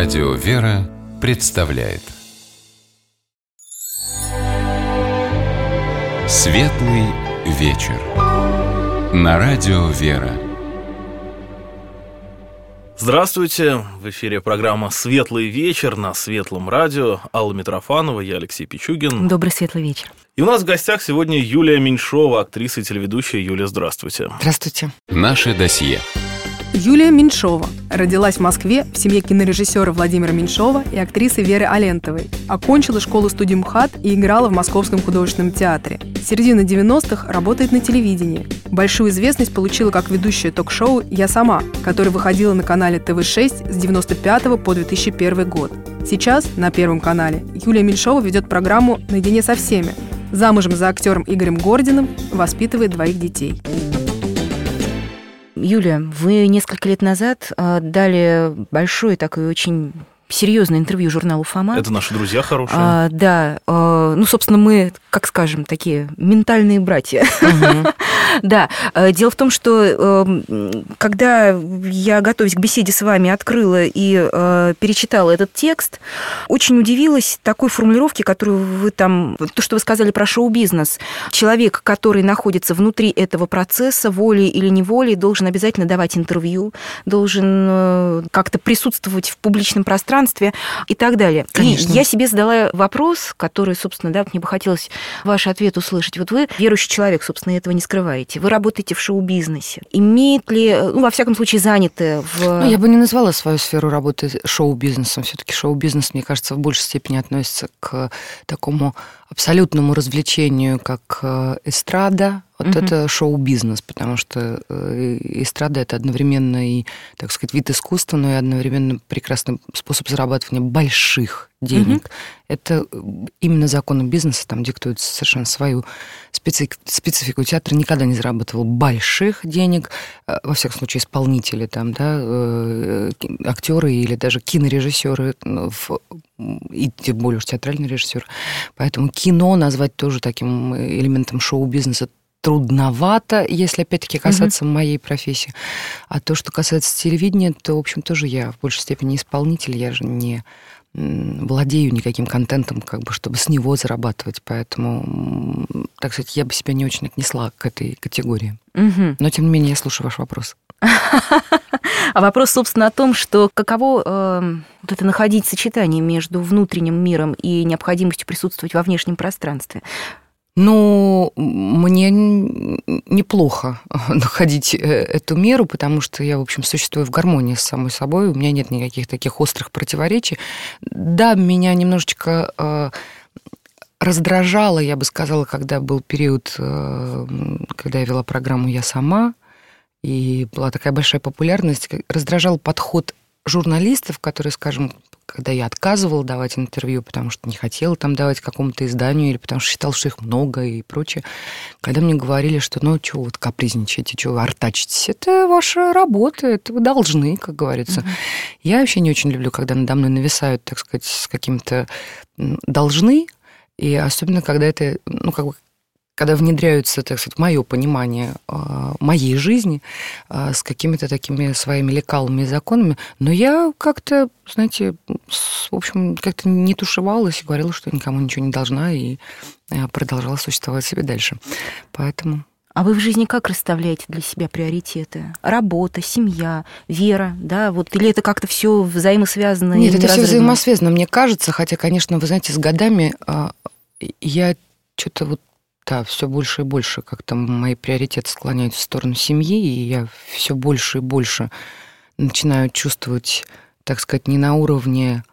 Радио «Вера» представляет Светлый вечер на Радио «Вера». Здравствуйте! В эфире программа «Светлый вечер» на Светлом радио. Алла Митрофанова, я Алексей Пичугин. Добрый светлый вечер. И у нас в гостях сегодня Юлия Меньшова, актриса и телеведущая. Юлия, здравствуйте. Здравствуйте. Наше досье. Юлия Меньшова родилась в Москве в семье кинорежиссера Владимира Меньшова и актрисы Веры Алентовой. Окончила школу-студию МХАТ и играла в Московском художественном театре. С середины 90-х работает на телевидении. Большую известность получила как ведущая ток-шоу «Я сама», которое выходило на канале ТВ-6 с 1995 по 2001 год. Сейчас на Первом канале Юлия Меньшова ведет программу «Наедине со всеми». Замужем за актером Игорем Гординым, воспитывает 2 детей. Юлия, вы несколько лет назад дали большое такое очень серьезное интервью журналу «Фома». Это наши друзья хорошие. Да, собственно, мы, как скажем, такие ментальные братья. Да, дело в том, что когда я, готовясь к беседе с вами, открыла и перечитала этот текст, очень удивилась такой формулировке, которую вы там, то, что вы сказали про шоу-бизнес. Человек, который находится внутри этого процесса, волей или неволей, должен обязательно давать интервью, должен как-то присутствовать в публичном пространстве и так далее. Конечно. И я себе задала вопрос, который, собственно, да, мне бы хотелось ваш ответ услышать. Вот вы верующий человек, собственно, этого не скрываете. Вы работаете в шоу-бизнесе. Имеет ли, во всяком случае, заняты в... Я бы не назвала свою сферу работы шоу-бизнесом. Все-таки шоу-бизнес, мне кажется, в большей степени относится к такому абсолютному развлечению, как эстрада. Вот это шоу-бизнес, потому что эстрада – это одновременно и, так сказать, вид искусства, но и одновременно прекрасный способ зарабатывания больших денег. Это именно законы бизнеса там диктуют совершенно свою специфику. Театр никогда не зарабатывал больших денег, во всяком случае, исполнители, там, да, актеры или даже кинорежиссеры, и тем более уж театральный режиссер. Поэтому кино назвать тоже таким элементом шоу-бизнеса трудновато, если, опять-таки, касаться моей профессии. А то, что касается телевидения, то, в общем, тоже я в большей степени исполнитель, я же не владею никаким контентом, как бы, чтобы с него зарабатывать. Поэтому, так сказать, я бы себя не очень отнесла к этой категории. Но, тем не менее, я слушаю ваш вопрос. А вопрос, собственно, о том, что каково вот это находить сочетание между внутренним миром и необходимостью присутствовать во внешнем пространстве. Ну, мне неплохо находить эту меру, потому что я, в общем, существую в гармонии с самой собой, у меня нет никаких таких острых противоречий. Да, меня немножечко раздражало, я бы сказала, когда был период, когда я вела программу «Я сама», и была такая большая популярность, раздражал подход журналистов, которые, скажем, когда я отказывала давать интервью, потому что не хотела там давать какому-то изданию, или потому что считала, что их много и прочее, когда мне говорили, что ну, чего вы капризничаете, чего вы артачитесь, это ваша работа, это вы должны, как говорится. Я вообще не очень люблю, когда надо мной нависают, так сказать, с каким-то должны, и особенно, когда это, ну, как бы, когда внедряются, так сказать, мое понимание моей жизни с какими-то такими своими лекалами и законами. Но я как-то, знаете, в общем, как-то не тушевалась и говорила, что никому ничего не должна, и продолжала существовать себе дальше. Поэтому... А вы в жизни как расставляете для себя приоритеты? Работа, семья, вера, да? Вот, или это как-то все взаимосвязано? Нет, это все взаимосвязано, мне кажется. Хотя, конечно, вы знаете, с годами я что-то вот да, все больше и больше как-то мои приоритеты склоняются в сторону семьи, и я все больше и больше начинаю чувствовать, так сказать, не на уровне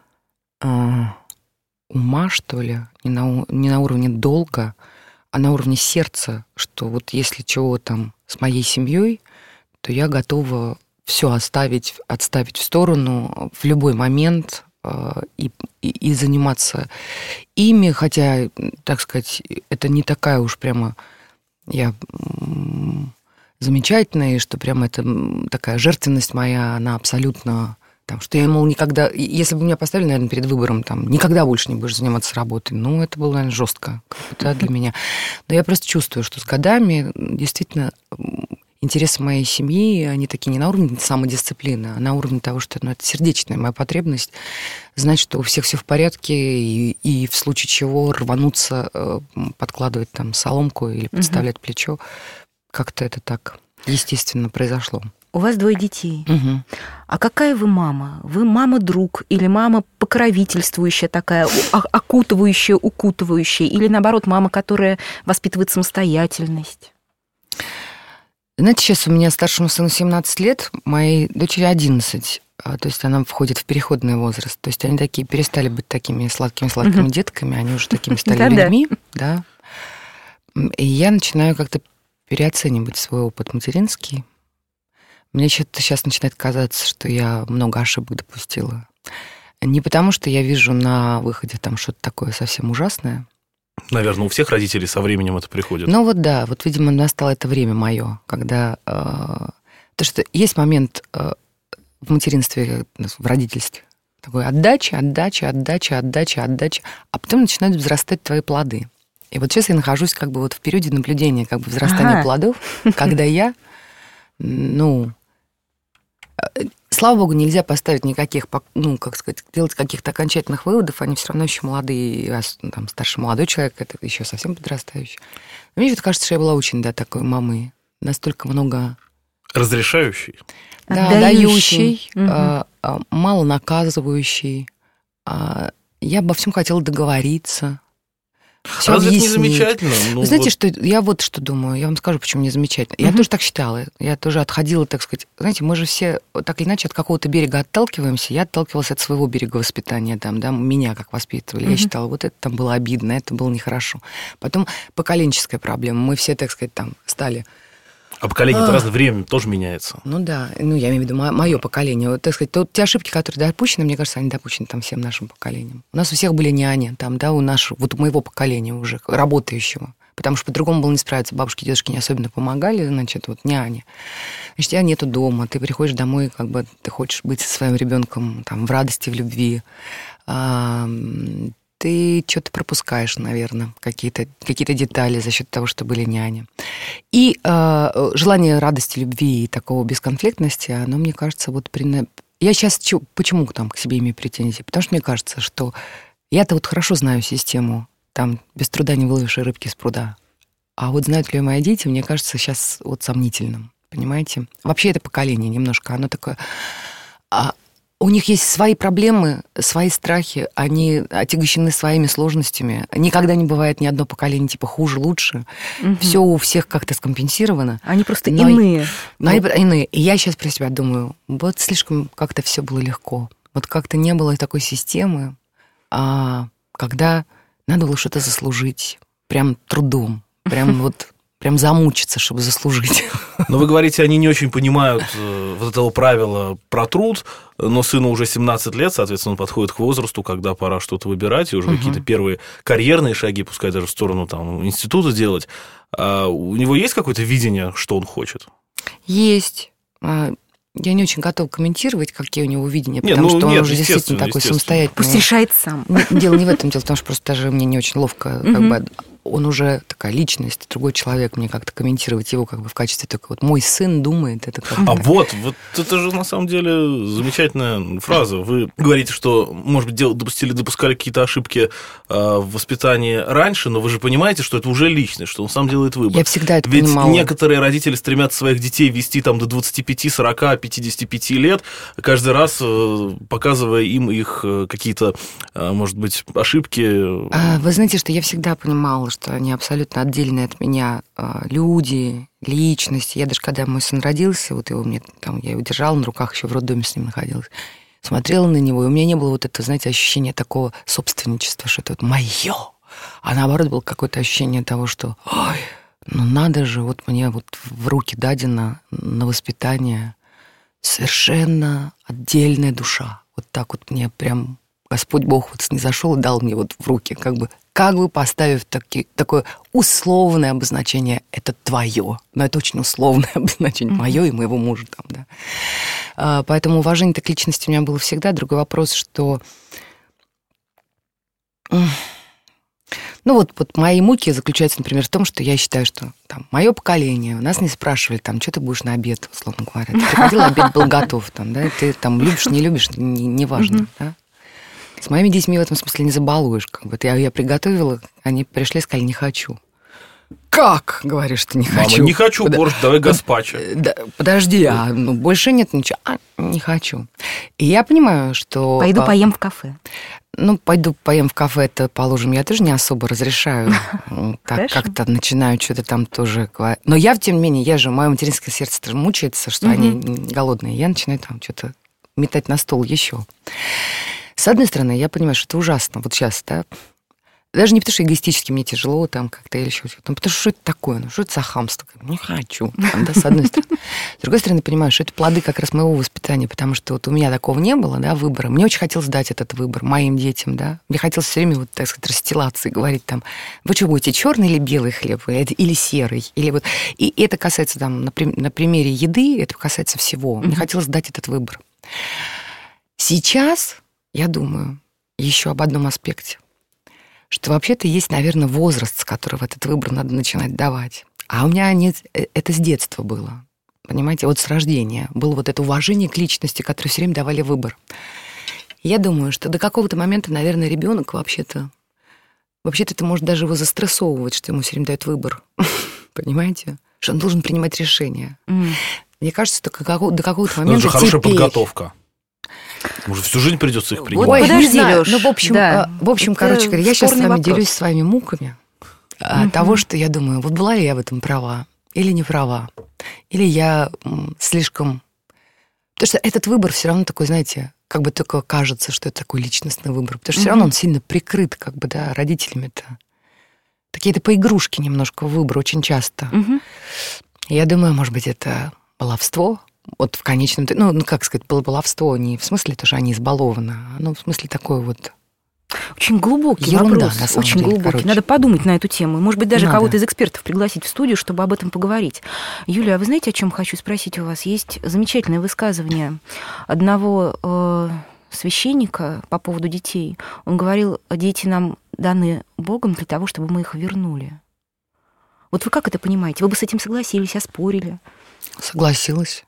ума, что ли, не на уровне долга, а на уровне сердца, что вот если чего там с моей семьей, то я готова все отставить в сторону в любой момент, и заниматься ими, хотя, так сказать, это не такая уж прямо я замечательная, и что прямо это такая жертвенность моя, она абсолютно... Там, что я, мол, никогда... Если бы меня поставили, наверное, перед выбором, там, никогда больше не будешь заниматься работой, ну, это было, наверное, жестко для меня. Но я просто чувствую, что с годами действительно интересы моей семьи, они такие не на уровне самодисциплины, а на уровне того, что это сердечная моя потребность знать, что у всех все в порядке, и в случае чего рвануться, подкладывать там соломку или подставлять плечо. Как-то это так естественно произошло. У вас 2 детей. Угу. А какая вы мама? Вы мама-друг или мама покровительствующая такая, окутывающая, укутывающая? Или, наоборот, мама, которая воспитывает самостоятельность? Знаете, сейчас у меня старшему сыну 17 лет, моей дочери 11. То есть она входит в переходный возраст. То есть они такие перестали быть такими сладкими детками, они уже такими стали людьми. Да. И я начинаю как-то переоценивать свой опыт материнский. Мне что-то сейчас начинает казаться, что я много ошибок допустила. Не потому, что я вижу на выходе там что-то такое совсем ужасное. Наверное, у всех родителей со временем это приходит. Ну вот да, вот, видимо, настало это время мое, когда... То, что есть момент в материнстве, в родительстве, такой отдача, а потом начинают взрастать твои плоды. И вот сейчас я нахожусь как бы вот в периоде наблюдения как бы взрастания плодов, когда я, слава богу, нельзя поставить никаких, как сказать, делать каких-то окончательных выводов, они все равно еще молодые, там, старший молодой человек, это еще совсем подрастающий. Но мне кажется, что я была очень, такой мамой, настолько много... Разрешающий? Да, дающий, мало наказывающий. Я обо всем хотела договориться. Всё разве это не объяснить. замечательно? Вы знаете, что я вот что думаю, я вам скажу, почему не замечательно. Я тоже так считала, я тоже отходила, так сказать, знаете, мы же все так или иначе от какого-то берега отталкиваемся. Я отталкивалась от своего берега воспитания, там, да, меня как воспитывали. Я считала, вот это там было обидно, это было нехорошо. Потом поколенческая проблема. Мы все, так сказать, там стали... А поколение-то разное, время тоже меняется. Ну да, я имею в виду мое поколение. Вот, так сказать, те ошибки, которые допущены, мне кажется, они допущены там всем нашим поколением. У нас у всех были няни, там, да, у моего поколения уже, работающего. Потому что по-другому было не справиться. Бабушки, дедушки не особенно помогали, значит, вот няни. Значит, тебя нету дома, ты приходишь домой, как бы ты хочешь быть со своим ребенком там, в радости, в любви. Ты что-то пропускаешь, наверное, какие-то детали за счет того, что были няни. И желание радости, любви и такого бесконфликтности, оно, мне кажется, вот... Я сейчас почему там к себе имею претензии? Потому что мне кажется, что я-то вот хорошо знаю систему, там без труда не выловишь рыбки с пруда. А вот знают ли мои дети, мне кажется, сейчас вот сомнительным, понимаете? Вообще это поколение немножко, оно такое... У них есть свои проблемы, свои страхи, они отягощены своими сложностями. Никогда не бывает ни одно поколение типа хуже, лучше. Все у всех как-то скомпенсировано. Они просто иные. Иные. И я сейчас про себя думаю, вот слишком как-то все было легко. Вот как-то не было такой системы, когда надо было что-то заслужить. Прям трудом. Прям замучиться, чтобы заслужить. Но вы говорите, они не очень понимают вот этого правила про труд, но сыну уже 17 лет, соответственно, он подходит к возрасту, когда пора что-то выбирать, и уже какие-то первые карьерные шаги, пускай даже в сторону там, института делать. А у него есть какое-то видение, что он хочет? Есть. Я не очень готова комментировать, какие у него видения, потому что он уже действительно такой самостоятельный. Пусть решает сам. Дело не в этом, дело в том, что просто даже мне не очень ловко как бы... Он уже такая личность, другой человек, мне как-то комментировать его как бы в качестве такой вот «мой сын думает». Это как-то... А вот это же на самом деле замечательная фраза. Вы говорите, что, может быть, допускали какие-то ошибки в воспитании раньше, но вы же понимаете, что это уже личность, что он сам делает выбор. Я всегда это Ведь понимала. некоторые родители стремятся своих детей вести там до 25, 40, 55 лет, каждый раз показывая им их какие-то, может быть, ошибки. Вы знаете, что я всегда понимала, что они абсолютно отдельные от меня люди, личности. Я даже когда мой сын родился, вот его мне там, я его держала на руках, еще в роддоме с ним находилась, смотрела на него, и у меня не было вот этого, знаете, ощущения такого собственничества, что это вот моё. А наоборот, было какое-то ощущение того, что ой, ну надо же, вот мне вот в руки дадено на воспитание совершенно отдельная душа. Вот так вот мне прям Господь Бог вот снизошел и дал мне вот в руки, как бы поставив такое условное обозначение «это твое». Но это очень условное обозначение «моё» и моего мужа там, да. Поэтому уважение к личности у меня было всегда. Другой вопрос, что... Ну вот мои муки заключаются, например, в том, что я считаю, что там мое поколение, нас не спрашивали, там, что ты будешь на обед, условно говоря. Ты приходил, обед был готов, там, да, ты там любишь, не любишь, неважно, да. С моими детьми в этом смысле не забалуешь, как бы. Я приготовила, они пришли и сказали, не хочу. Как, говоришь, что не хочу? Мама, не хочу борщ, давай гаспачо. Да, подожди, больше нет ничего. Не хочу. И я понимаю, что... Пойду поем в кафе. Ну, пойду поем в кафе, это, положим, я тоже не особо разрешаю. Так как-то начинаю что-то там тоже говорить. Но я, тем не менее, мое материнское сердце тоже мучается, что они голодные. Я начинаю там что-то метать на стол еще. С одной стороны, я понимаю, что это ужасно. Вот сейчас, да, даже не потому, что эгоистически мне тяжело там как-то или еще что-то, потому что это такое, что это за хамство? Не хочу, да, с одной стороны. С другой стороны, понимаю, что это плоды как раз моего воспитания, потому что вот у меня такого не было, да, выбора. Мне очень хотелось дать этот выбор моим детям, да. Мне хотелось все время, вот, так сказать, расстилаться и говорить там, вы что будете, черный или белый хлеб, или серый, или вот. И это касается там, на примере еды, это касается всего. Мне хотелось дать этот выбор. Сейчас я думаю еще об одном аспекте, что вообще-то есть, наверное, возраст, с которого этот выбор надо начинать давать. А у меня это с детства было. Понимаете, вот с рождения было вот это уважение к личности, которое все время давали выбор. Я думаю, что до какого-то момента, наверное, ребенок вообще-то это может даже его застрессовывать, что ему все время дают выбор. Понимаете? Что он должен принимать решения. Мне кажется, что до какого-то момента... Это же хорошая подготовка. Может, всю жизнь придется их принимать. Ой, подожди, Лёш. Ну, в общем, короче говоря, я сейчас с вами делюсь своими муками того, что я думаю, вот была ли я в этом права или не права, или я слишком... Потому что этот выбор все равно такой, знаете, как бы только кажется, что это такой личностный выбор, потому что все равно он сильно прикрыт, как бы, да, родителями-то. Такие-то поигрушки немножко в выбор очень часто. Я думаю, может быть, это баловство. Вот в конечном... Ну, как сказать, баловство не в смысле, то, что они избалованы, но в смысле такой вот... Очень глубокий ерунда, вопрос. На самом очень деле, глубокий. короче. Надо подумать на эту тему. Может быть, даже Надо. кого-то из экспертов пригласить в студию, чтобы об этом поговорить. Юлия, а вы знаете, о чем хочу спросить у вас? Есть замечательное высказывание одного священника по поводу детей. Он говорил, дети нам даны Богом для того, чтобы мы их вернули. Вот вы как это понимаете? Вы бы с этим согласились, оспорили? Согласилась.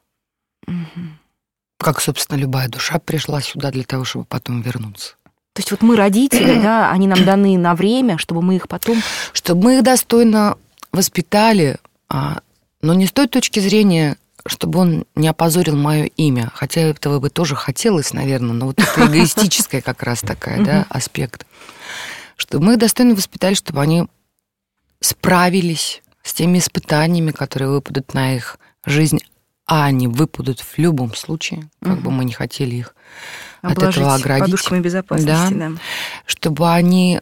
Как, собственно, любая душа пришла сюда для того, чтобы потом вернуться. То есть вот мы родители, да, они нам даны на время, чтобы мы их потом... Чтобы мы их достойно воспитали, но не с той точки зрения, чтобы он не опозорил мое имя. Хотя этого бы тоже хотелось, наверное, но вот это эгоистическая как раз такая, да, аспект. Чтобы мы их достойно воспитали, чтобы они справились с теми испытаниями, которые выпадут на их жизнь, а они выпадут в любом случае, как бы мы не хотели их от этого оградить. Подушками безопасности, да. Чтобы они...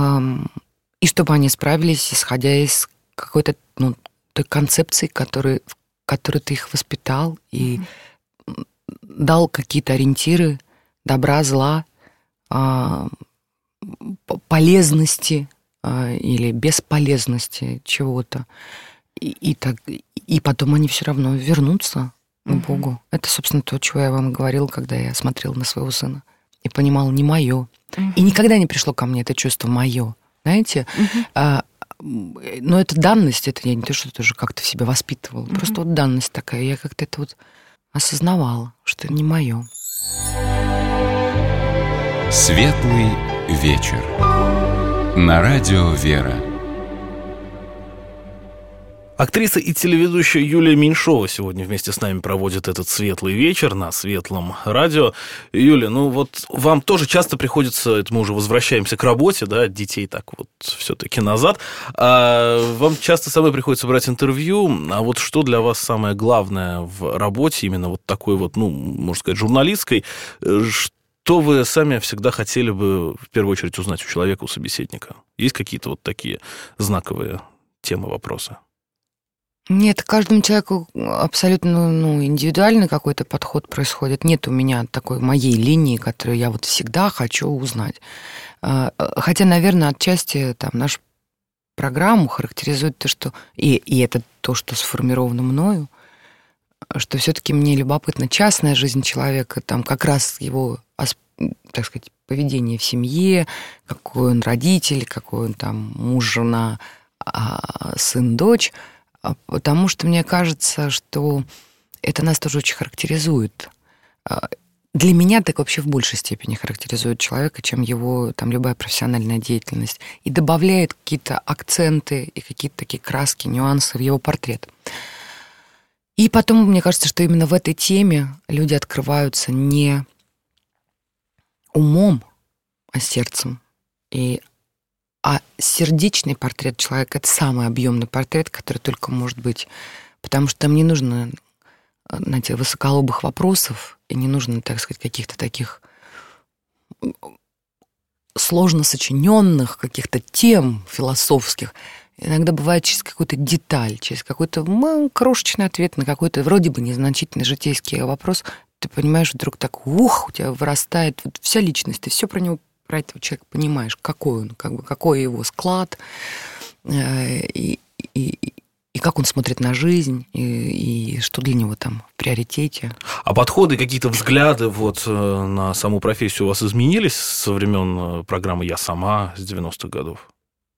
и чтобы они справились, исходя из какой-то той концепции, которой ты их воспитал и дал какие-то ориентиры добра, зла, полезности или бесполезности чего-то. И потом они все равно вернутся к Богу. Это, собственно, то, чего я вам говорила, когда я смотрела на своего сына и понимала, не мое. И никогда не пришло ко мне это чувство мое. Знаете? Но это данность, это я не то, что тоже как-то в себе воспитывала. Просто вот данность такая. Я как-то это вот осознавала, что не мое. Светлый вечер. На радио «Вера». Актриса и телеведущая Юлия Меньшова сегодня вместе с нами проводит этот светлый вечер на Светлом радио. Юля, ну вот вам тоже часто приходится, это мы уже возвращаемся к работе, да, от детей так вот все-таки назад, вам часто самой приходится брать интервью, а вот что для вас самое главное в работе, именно вот такой вот, ну, можно сказать, журналистской, что вы сами всегда хотели бы в первую очередь узнать у человека, у собеседника? Есть какие-то вот такие знаковые темы, вопросы? Нет, каждому человеку абсолютно индивидуальный какой-то подход происходит. Нет у меня такой моей линии, которую я вот всегда хочу узнать. Хотя, наверное, отчасти там нашу программу характеризует то, что... И это то, что сформировано мною, что все-таки мне любопытна частная жизнь человека, там как раз его так сказать, поведение в семье, какой он родитель, какой он там муж, жена, сын, дочь, потому что мне кажется, что это нас тоже очень характеризует. Для меня так вообще в большей степени характеризует человека, чем его там любая профессиональная деятельность, и добавляет какие-то акценты и какие-то такие краски, нюансы в его портрет. И потом, мне кажется, что именно в этой теме люди открываются не умом, а сердцем. А сердечный портрет человека — это самый объемный портрет, который только может быть. Потому что там не нужно, знаете, высоколобых вопросов, и не нужно, так сказать, каких-то таких сложно сочиненных каких-то тем философских. Иногда бывает через какую-то деталь, через какой-то крошечный ответ на какой-то вроде бы незначительный житейский вопрос. Ты понимаешь, вдруг так, у тебя вырастает вот вся личность, ты все про него, про этого человека понимаешь, какой он, какой его склад, и как он смотрит на жизнь, и что для него там в приоритете. А подходы, какие-то взгляды вот на саму профессию у вас изменились со времен программы «Я сама» с 90-х годов?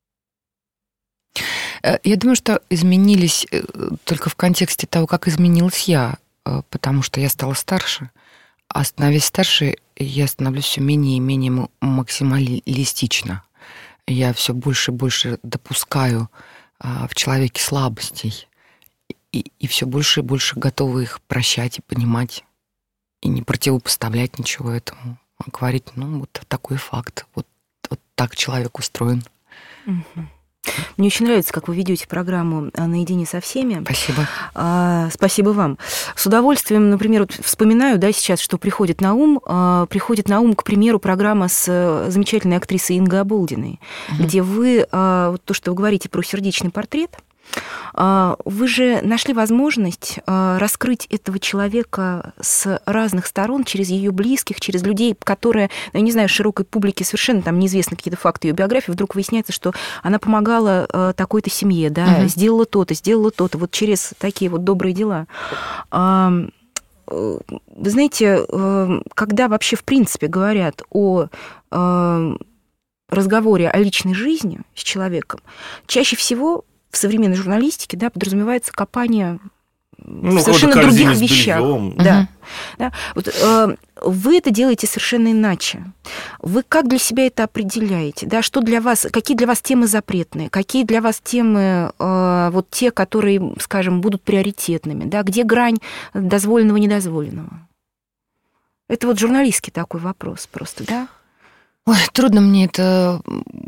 Я думаю, что изменились только в контексте того, как изменилась я, потому что я стала старше. А становясь старше, я становлюсь все менее и менее максималистично. Я все больше и больше допускаю в человеке слабостей, и все больше и больше готова их прощать и понимать, и не противопоставлять ничего этому, а говорить, вот такой факт, вот так человек устроен. Угу. Мне очень нравится, как вы ведете программу «Наедине со всеми». Спасибо. Спасибо вам. С удовольствием, например, вот вспоминаю, сейчас, что приходит на ум. Приходит на ум, к примеру, программа с замечательной актрисой Ингой Оболдиной, где вы, то, что вы говорите про сердечный портрет, вы же нашли возможность раскрыть этого человека с разных сторон, через ее близких, через людей, которые, я не знаю, широкой публике совершенно там неизвестны какие-то факты ее биографии, вдруг выясняется, что она помогала такой-то семье, да, сделала то-то, вот через такие вот добрые дела. Вы знаете, когда вообще в принципе говорят о разговоре о личной жизни с человеком, чаще всего в современной журналистике, подразумевается копание в совершенно других вещах. Да. Вот, вы это делаете совершенно иначе. Вы как для себя это определяете? Да? Что для вас, какие для вас темы запретные? Какие для вас темы, вот те, которые, скажем, будут приоритетными? Да? Где грань дозволенного и недозволенного? Это вот журналистский такой вопрос просто, да? Ой, трудно мне это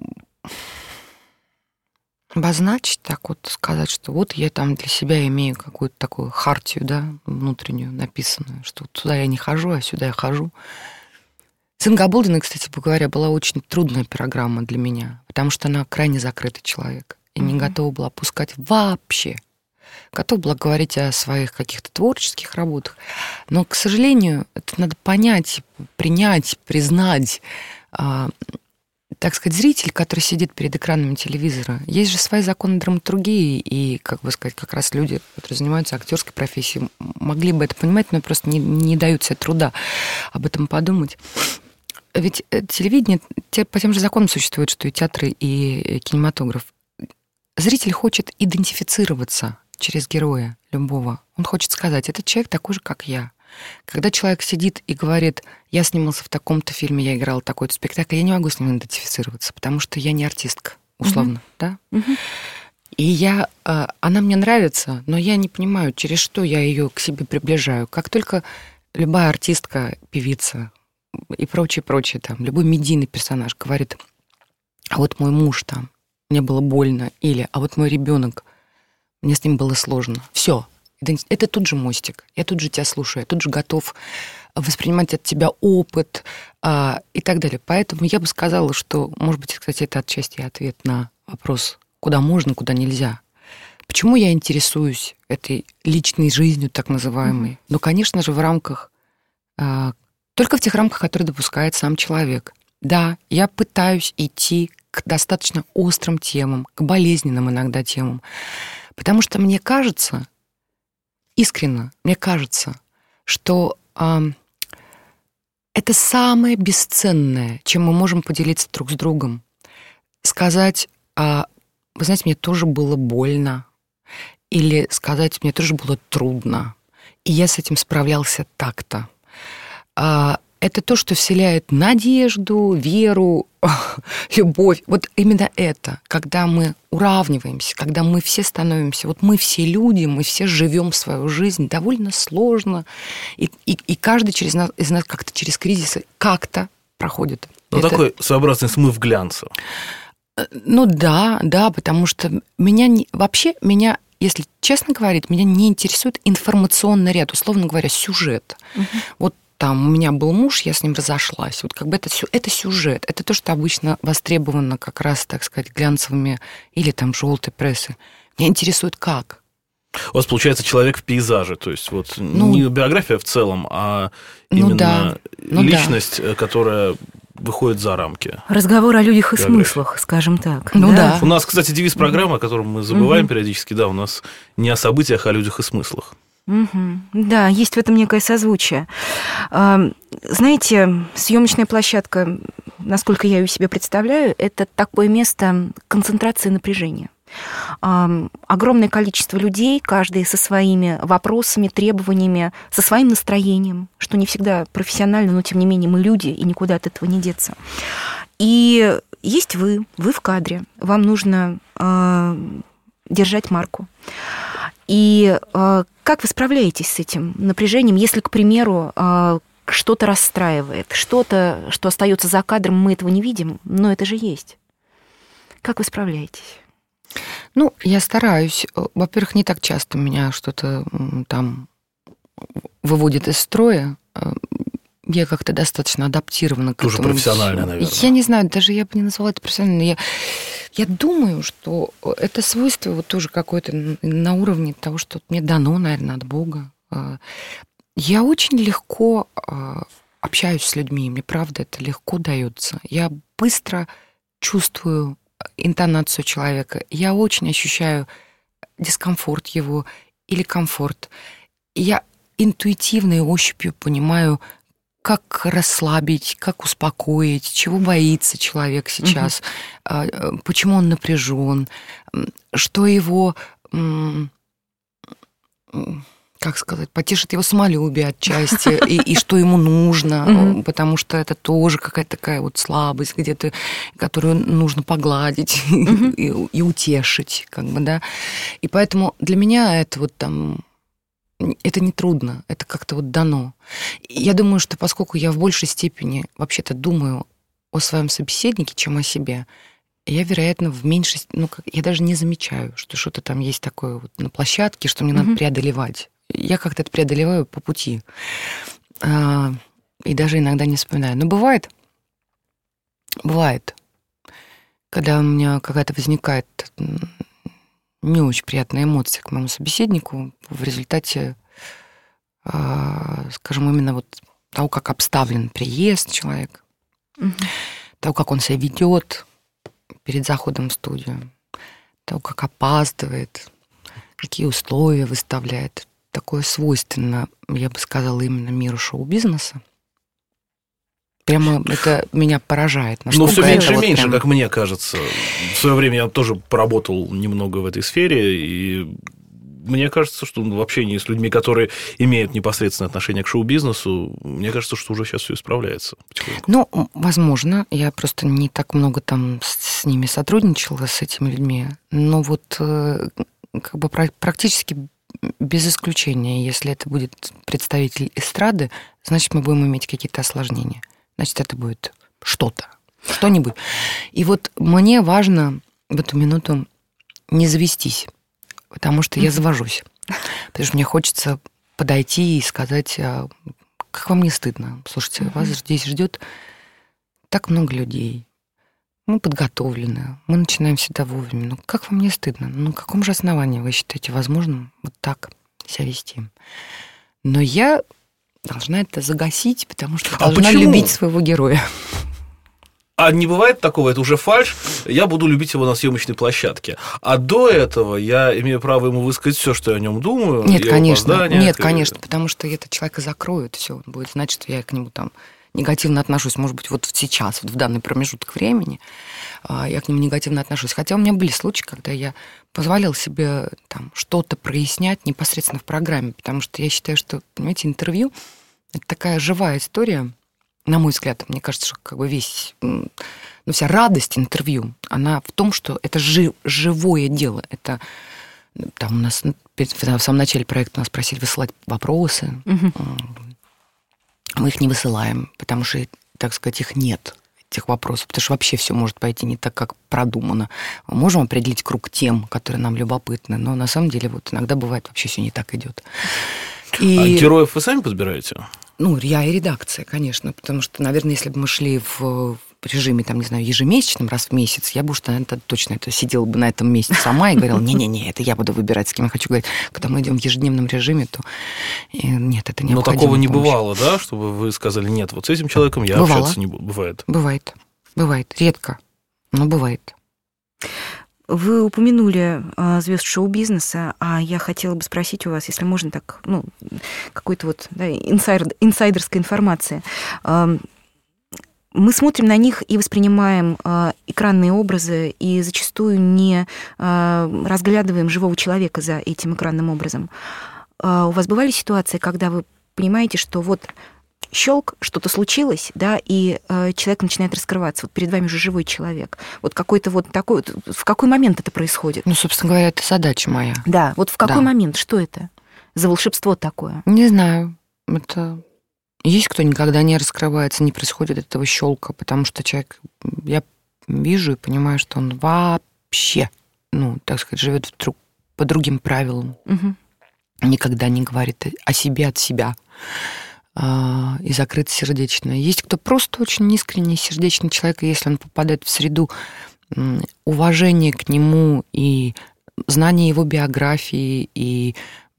обозначить, так вот сказать, что вот я там для себя имею какую-то такую хартию, да, внутреннюю написанную, что вот туда я не хожу, а сюда я хожу. С Ингой Оболдиной, кстати говоря, была очень трудная программа для меня, потому что она крайне закрытый человек и не готова была пускать вообще. Готова была говорить о своих каких-то творческих работах. Но, к сожалению, это надо понять, принять, признать. Так сказать, зритель, который сидит перед экранами телевизора, есть же свои законы драматургии, и, как бы сказать, как раз люди, которые занимаются актерской профессией, могли бы это понимать, но просто не дают себе труда об этом подумать. Ведь телевидение по тем же законам существует, что и театры, и кинематограф. Зритель хочет идентифицироваться через героя любого. Он хочет сказать, этот человек такой же, как я. Когда человек сидит и говорит, я снимался в таком-то фильме, я играл такой-то спектакль, я не могу с ним идентифицироваться, потому что я не артистка, условно, да? И она мне нравится, но я не понимаю, через что я ее к себе приближаю. Как только любая артистка, певица и прочее, там, любой медийный персонаж говорит, а вот мой муж там, мне было больно, или а вот мой ребенок, мне с ним было сложно. Все. Это тут же мостик, я тут же тебя слушаю, я тут же готов воспринимать от тебя опыт и так далее. Поэтому я бы сказала, что, может быть, кстати, это отчасти ответ на вопрос, куда можно, куда нельзя. Почему я интересуюсь этой личной жизнью, так называемой? Ну, конечно же, в рамках, только в тех рамках, которые допускает сам человек. Да, я пытаюсь идти к достаточно острым темам, к болезненным иногда темам, потому что мне кажется... Искренне, мне кажется, что это Это самое бесценное, чем мы можем поделиться друг с другом. Сказать, вы знаете, мне тоже было больно. Или сказать, мне тоже было трудно. И я с этим справлялся так-то. Это то, что вселяет надежду, веру, любовь. Вот именно это, когда мы уравниваемся, когда мы все становимся, вот мы все люди, мы все живем свою жизнь довольно сложно, и каждый из нас как-то через кризисы как-то проходит. Ну, такой своеобразный смыв глянца. Ну да, потому что меня, если честно говорить, меня не интересует информационный ряд, условно говоря, сюжет. Вот там у меня был муж, я с ним разошлась. Вот как бы это сюжет. Это то, что обычно востребовано как раз, так сказать, глянцевыми или там желтой прессой. Меня интересует как. У вас получается человек в пейзаже, то есть вот не биография в целом, а именно личность, которая выходит за рамки. Разговор о людях и смыслах, скажем так. Да. У нас, кстати, девиз программы, о котором мы забываем периодически, у нас не о событиях, а о людях и смыслах. Да, есть в этом некое созвучие. Знаете, съемочная площадка, насколько я ее себе представляю, это такое место концентрации напряжения. Огромное количество людей, каждый со своими вопросами, требованиями, со своим настроением, что не всегда профессионально, но тем не менее мы люди, и никуда от этого не деться. И есть вы в кадре, вам нужно держать марку. И как вы справляетесь с этим напряжением, если, к примеру, что-то расстраивает, что-то, что остается за кадром, мы этого не видим, но это же есть. Как вы справляетесь? Ну, я стараюсь. Во-первых, не так часто меня что-то там выводит из строя. Я как-то достаточно адаптирована к этому. Тоже профессионально, наверное. Я не знаю, даже я бы не назвала это профессионально. Я думаю, что это свойство вот тоже какое-то на уровне того, что мне дано, наверное, от Бога. Я очень легко общаюсь с людьми, мне правда это легко дается. Я быстро чувствую интонацию человека, я очень ощущаю дискомфорт его или комфорт. Я интуитивно и ощупью понимаю, как расслабить, как успокоить, чего боится человек сейчас, почему он напряжен, что его, как сказать, потешит его самолюбие отчасти, и что ему нужно, потому что это тоже какая-то такая вот слабость где-то, которую нужно погладить и утешить, как бы, да. И поэтому для меня это вот там... Это не трудно, это как-то вот дано. Я думаю, что поскольку я в большей степени вообще-то думаю о своем собеседнике, чем о себе, я, вероятно, в меньшей... я даже не замечаю, что что-то там есть такое вот на площадке, что мне надо преодолевать. Я как-то это преодолеваю по пути. И даже иногда не вспоминаю. Но бывает, когда у меня какая-то возникает... не очень приятная эмоция к моему собеседнику в результате, скажем, именно вот того, как обставлен приезд человека, того, как он себя ведет перед заходом в студию, того, как опаздывает, какие условия выставляет. Такое свойственно, я бы сказала, именно миру шоу-бизнеса. Прямо это меня поражает. Но все меньше и меньше, как мне кажется. В свое время я тоже поработал немного в этой сфере, и мне кажется, что в общении с людьми, которые имеют непосредственное отношение к шоу-бизнесу, мне кажется, что уже сейчас все исправляется потихоньку. Ну, возможно, я просто не так много там с ними сотрудничала, с этими людьми, но вот как бы практически без исключения, если это будет представитель эстрады, значит, мы будем иметь какие-то осложнения. Значит, это будет что-нибудь. И вот мне важно в эту минуту не завестись, потому что я завожусь. Потому что мне хочется подойти и сказать, как вам не стыдно? Слушайте, вас здесь ждет так много людей. Мы подготовлены, мы начинаем всегда вовремя. Ну, как вам не стыдно? Ну, на каком же основании вы считаете возможным вот так себя вести? Но я должна это загасить, потому что должна любить своего героя. А не бывает такого, это уже фальшь, я буду любить его на съемочной площадке. А до этого я имею право ему высказать все, что я о нем думаю. Нет, конечно, потому что этот человек закроет все, он будет знать, что я к нему там негативно отношусь, может быть, вот сейчас, вот в данный промежуток времени, я к ним негативно отношусь. Хотя у меня были случаи, когда я позволяла себе там что-то прояснять непосредственно в программе, потому что я считаю, что, понимаете, интервью — это такая живая история, на мой взгляд. Мне кажется, что как бы вся радость интервью, она в том, что это живое дело. Это там у нас в самом начале проекта нас просили высылать вопросы. Мы их не высылаем, потому что, так сказать, их нет, этих вопросов, потому что вообще все может пойти не так, как продумано. Мы можем определить круг тем, которые нам любопытны, но на самом деле вот иногда бывает вообще все не так идет. А героев вы сами подбираете? Ну, я и редакция, конечно, потому что, наверное, если бы мы шли в режиме, там, не знаю, ежемесячном, раз в месяц, я бы уж, наверное, точно сидела бы на этом месте сама и говорила, не-не-не, это я буду выбирать, с кем я хочу говорить. Когда мы идем в ежедневном режиме, то нет, это необходимо. Но такого не бывало, да, чтобы вы сказали, нет, вот с этим человеком я общаться не буду. Бывает? Бывает, редко, но бывает. Вы упомянули звезд шоу-бизнеса, а я хотела бы спросить у вас, если можно так, какой-то вот инсайдерской информации. Мы смотрим на них и воспринимаем экранные образы, и зачастую не разглядываем живого человека за этим экранным образом. У вас бывали ситуации, когда вы понимаете, что вот щелк, что-то случилось, да, и человек начинает раскрываться. Вот перед вами же живой человек. Вот какой-то вот такой... В какой момент это происходит? Ну, собственно говоря, это задача моя. Да, вот в какой момент? Что это за волшебство такое? Не знаю. Это... Есть кто никогда не раскрывается, не происходит этого щелка, потому что человек... Я вижу и понимаю, что он вообще, так сказать, живет по другим правилам. Угу. Никогда не говорит о себе от себя. И закрыт сердечно. Есть кто просто очень искренний, сердечный человек, и если он попадает в среду уважения к нему и знания его биографии, и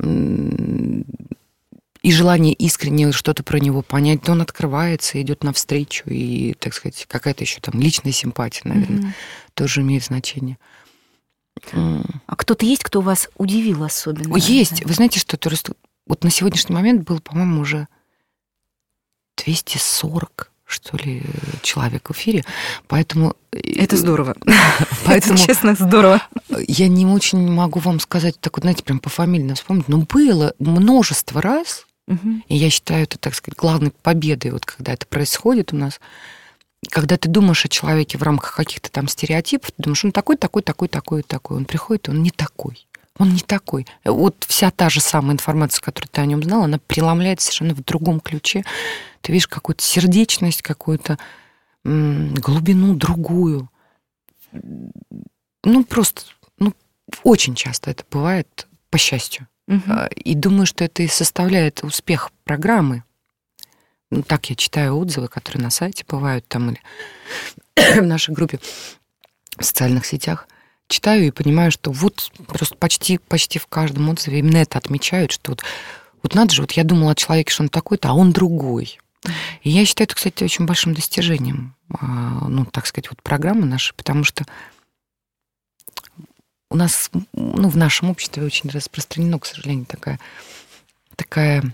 желание искренне что-то про него понять, то он открывается, идет навстречу, и, так сказать, какая-то еще там личная симпатия, наверное, тоже имеет значение. А кто-то есть, кто вас удивил особенно? Есть. Вы знаете, что вот на сегодняшний момент был, по-моему, уже 240, что ли, человек в эфире, поэтому... Это здорово. Поэтому, честно, здорово. Я не очень могу вам сказать, так вот, знаете, прям пофамильно вспомнить, но было множество раз, и я считаю это, так сказать, главной победой, вот когда это происходит у нас, когда ты думаешь о человеке в рамках каких-то там стереотипов, ты думаешь, он такой, он приходит, он не такой. Он не такой. Вот вся та же самая информация, которую ты о нем знал, она преломляется совершенно в другом ключе. Ты видишь какую-то сердечность, какую-то глубину другую. Просто, очень часто это бывает, по счастью. И думаю, что это и составляет успех программы. Так я читаю отзывы, которые на сайте бывают там или в нашей группе в социальных сетях. Читаю и понимаю, что вот просто почти в каждом отзыве именно это отмечают, что вот надо же, вот я думала о человеке, что он такой-то, а он другой. И я считаю это, кстати, очень большим достижением, так сказать, вот программы нашей, потому что у нас, в нашем обществе очень распространено, к сожалению, такая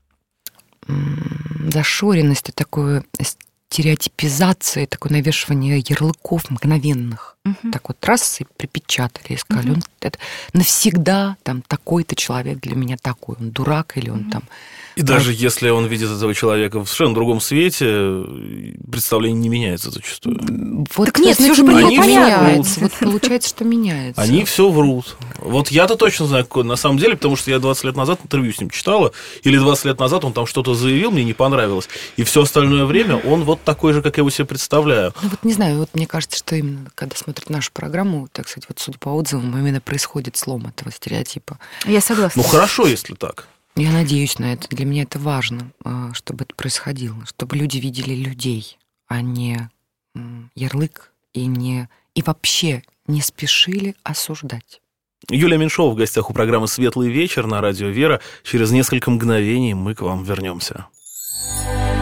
зашоренность и такое стереотипизация, такое навешивание ярлыков мгновенных. Так вот раз и припечатали, и сказали, он это навсегда там такой-то человек для меня такой, он дурак или он там... И даже если он видит этого человека в совершенно другом свете, представление не меняется зачастую. Вот так нет, все же меняется. Вот получается, что меняется. Они все врут. Вот я-то точно знаю, какой на самом деле, потому что я 20 лет назад интервью с ним читала, или 20 лет назад он там что-то заявил, мне не понравилось, и все остальное время он вот такой же, как я его себе представляю. Не знаю, мне кажется, что именно, когда смотрят нашу программу, так сказать, вот судя по отзывам, именно происходит слом этого стереотипа. Я согласна. Хорошо, если так. Я надеюсь на это. Для меня это важно, чтобы это происходило, чтобы люди видели людей, а не ярлык, и вообще не спешили осуждать. Юлия Меньшова в гостях у программы «Светлый вечер» на радио «Вера». Через несколько мгновений мы к вам вернемся.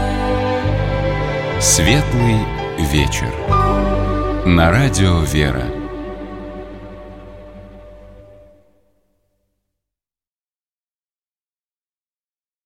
«Светлый вечер» на радио «Вера».